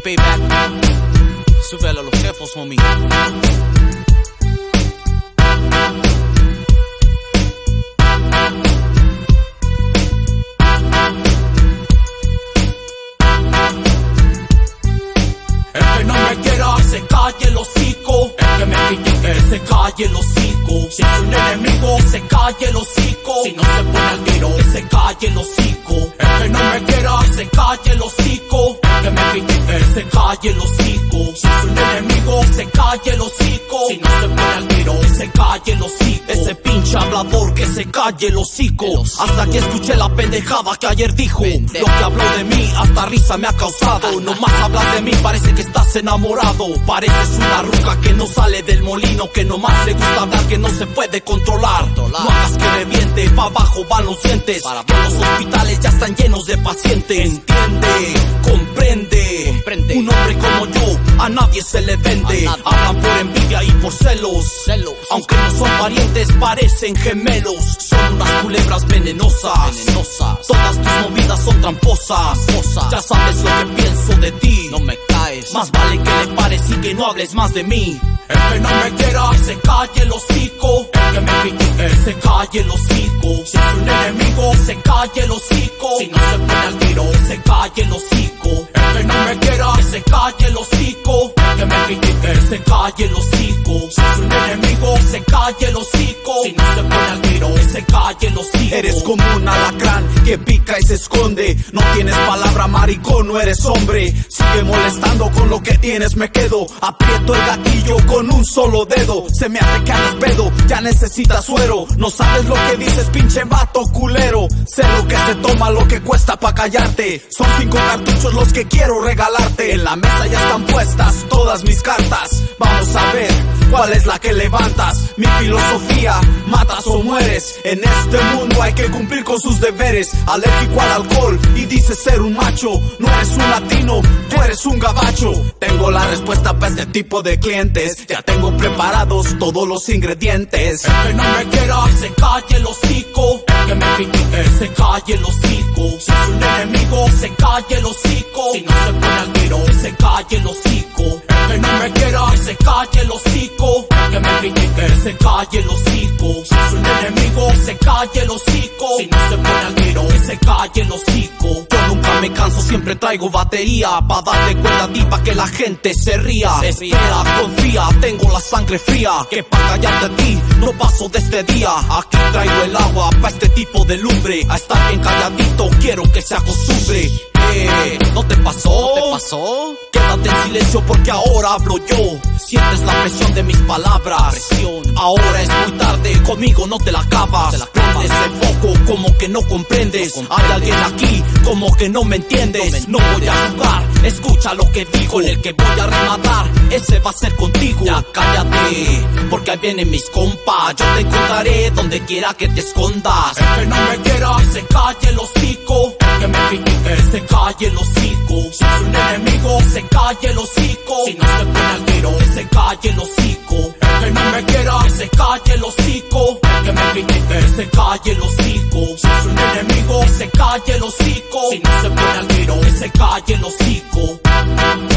Payback. Súbelo a los jefos, homie. El que no me quiera se calle el hocico. El que me critique se calle el hocico. Si es un enemigo se calle el hocico. Si no se pone al tiro se calle el hocico. El que no me quiera se calle el hocico. El que me critique se calle el hocico. Si es un enemigo se calle el hocico. Si no se pone al tiro se calle el hocico. Ese pinche hablador que se calle el hocico. Hasta que escuché la pendejada que ayer dijo. Lo que habló de mí hasta risa me ha causado. Nomás hablas de mí, parece que estás enamorado. Pareces una ruca que no sale del molino, que nomás le gusta hablar, que no se puede controlar. No hagas que reviente, pa' abajo van los dientes. Que los hospitales ya están llenos de pacientes. Entiende, comprende. Un hombre como yo a nadie se le vende. Hablan por envidia y por celos. Aunque no son parientes, parecen gemelos. Son unas culebras venenosas. Todas tus movidas son tramposas. Ya sabes lo que pienso de ti. No me caes. Más vale que le pares y que no hables más de mí. El que no me quiera se calle el hocico. El que me critique se calle el hocico. Si es un enemigo se calle el hocico. Si no se pone al tiro se calle el hocico. El que no me quiera se calle el hocico. El que me critique se calle el hocico. Si es un enemigo se calle el hocico. Si no se pone al tiro se calle el hocico. Eres como un alacrán que pica y se esconde. No tienes palabra, maricón, no eres hombre. Sigue molestando, con lo que tienes me quedo. Aprieto el gatillo con un solo dedo. Se me hace que al pedo, ya necesitas suero. No sabes lo que dices, pinche vato culero. Sé lo que se toma, lo que cuesta pa' callarte. Son 5 cartuchos los que quiero regalarte. En la mesa ya están puestas todas mis cartas. Vamos a ver cuál es la que levantas. Mi filosofía, matas o mueres. En este mundo hay que cumplir con sus deberes. Alérgico al alcohol y dices ser un macho. No eres un latino, tú eres un gabacho. Tengo la respuesta para este tipo de clientes. Ya tengo preparados todos los ingredientes. El que no me quiera se calle el hocico. El que me critique se calle el hocico. Si es un enemigo se calle el hocico. Si no se pone al tiro se calle el hocico. El que no me quiera se calle el hocico. El que me critique se calle el hocico. Si es un enemigo se calle el hocico. Si no se pone al tiro se calle el hocico. Yo nunca me canso, siempre traigo batería pa' darle cuerda a ti, pa' que la gente se ría. Espera, confía, tengo la sangre fría. Que pa' callarte a ti no paso de este día. Aquí traigo el agua pa' este tipo de lumbre. A estar bien calladito quiero que se acostumbre. ¿No te pasó? ¿No te pasó? Quédate en silencio porque ahora hablo yo. Sientes la presión de mis palabras. Ahora es muy tarde, conmigo no te la acabas. Prendes el foco como que no comprendes. Hay alguien aquí como que no me entiendes. No voy a jugar, escucha lo que digo. En el que voy a rematar, ese va a ser contigo. Ya cállate, porque ahí vienen mis compas. Yo te encontraré donde quiera que te escondas. El que no me quiera se calle el hocico. El que me critique se calle el hocico. Si es un enemigo se calle el hocico. Si no se pone al tiro se calle el hocico. El que no me quiera se calle el hocico. El que me critique se calle el hocico. Si es un enemigo se calle el hocico. Si no se pone al tiro se calle el hocico.